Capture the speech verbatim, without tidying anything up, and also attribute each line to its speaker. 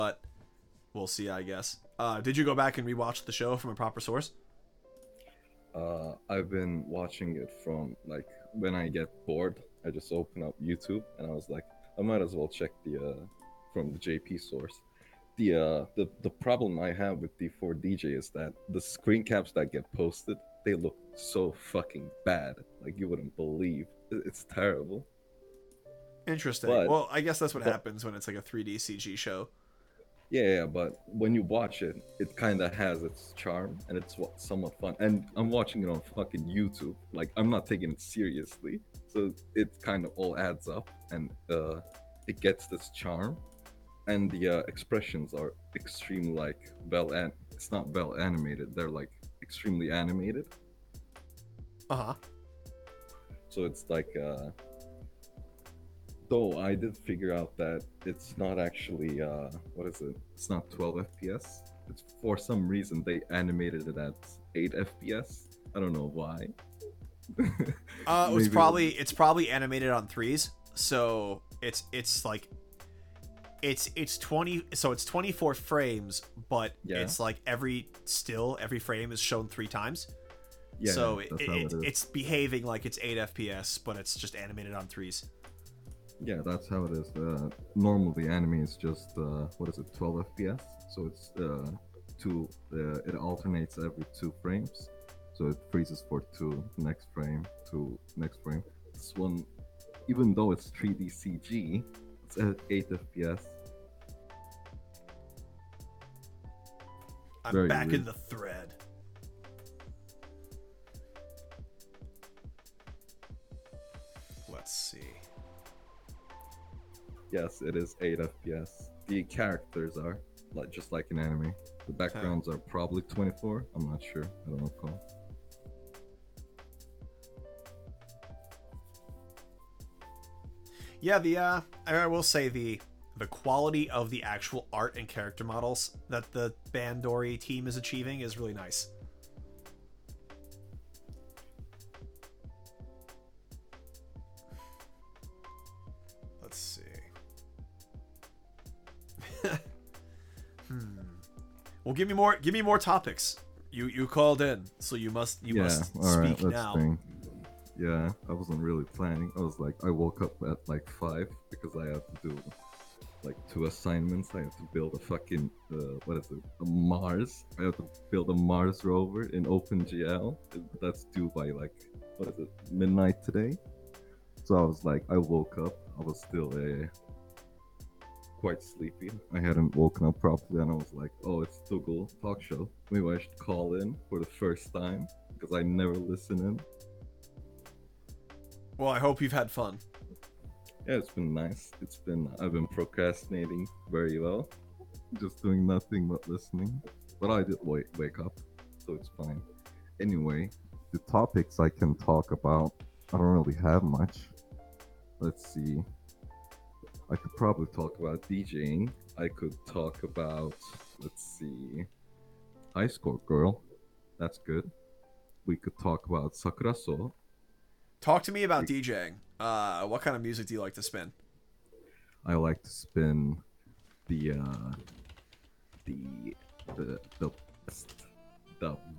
Speaker 1: but we'll see, I guess. Uh, did you go back and rewatch the show from a proper source?
Speaker 2: Uh, I've been watching it from like when I get bored, I just open up YouTube and I was like, I might as well check the uh, from the J P source. The uh, the the problem I have with D four D J is that the screen caps that get posted, they look so fucking bad. Like you wouldn't believe. It's terrible.
Speaker 1: Interesting.
Speaker 2: But
Speaker 1: Well, I guess that's what
Speaker 2: but
Speaker 1: happens when it's like a three D C G show.
Speaker 2: yeah, yeah, but when you watch it, it kind of has its charm and it's what somewhat fun. And I'm watching it on fucking YouTube. Like I'm not taking it seriously, so it kind of all adds up, and uh, it gets this charm. And the uh, expressions are extremely like well, and it's not well animated. They're like extremely animated.
Speaker 1: Uh huh.
Speaker 2: So it's like uh, though I did figure out that it's not actually uh, what is it? It's not twelve F P S. It's for some reason they animated it at eight F P S. I don't know why.
Speaker 1: Uh, it was
Speaker 2: Maybe
Speaker 1: probably it's probably animated on threes, so it's it's like it's it's twenty, so it's twenty-four frames, but
Speaker 2: Yeah.
Speaker 1: it's like every still every frame is shown three times.
Speaker 2: Yeah,
Speaker 1: so
Speaker 2: yeah,
Speaker 1: it,
Speaker 2: that's
Speaker 1: it,
Speaker 2: how it is.
Speaker 1: it's behaving like it's eight F P S, but it's just animated on threes.
Speaker 2: Yeah, that's how it is. Uh, normally, anime is just uh, what is it, twelve F P S? So it's uh, two. Uh, it alternates every two frames. So it freezes for two next frame, two next frame. This one, even though it's three D C G, it's at eight F P S.
Speaker 1: I'm
Speaker 2: Very
Speaker 1: back
Speaker 2: weird.
Speaker 1: in the thread. Let's see.
Speaker 2: Yes, it is eight F P S. The characters are like just like in anime. The backgrounds are probably twenty-four. I'm not sure. I don't recall.
Speaker 1: Yeah, the uh, I will say the the quality of the actual art and character models that the Bandori team is achieving is really nice. Let's see. hmm. Well, give me more. Give me more topics. You you called in, so you must you
Speaker 2: yeah,
Speaker 1: must
Speaker 2: all right,
Speaker 1: speak
Speaker 2: let's
Speaker 1: now.
Speaker 2: think. Yeah, I wasn't really planning. I was like, I woke up at like five because I had to do like two assignments. I had to build a fucking uh, what is it? A Mars. I have to build a Mars rover in OpenGL. That's due by like what is it? Midnight today. So I was like, I woke up. I was still uh, quite sleepy. I hadn't woken up properly, and I was like, oh, it's Dougal Talk Show. Maybe I should call in for the first time because I never listen in.
Speaker 1: Well, I hope you've had fun.
Speaker 2: Yeah, it's been nice. It's been I've been procrastinating very well, just doing nothing but listening. But I did wake wake up, so it's fine. Anyway, the topics I can talk about, I don't really have much. Let's see. I could probably talk about DJing. I could talk about, let's see, High Score Girl. That's good. We could talk about Sakura So.
Speaker 1: Talk to me about DJing. Uh, what kind of music do you like to spin?
Speaker 2: I like to spin the uh, the the the best, the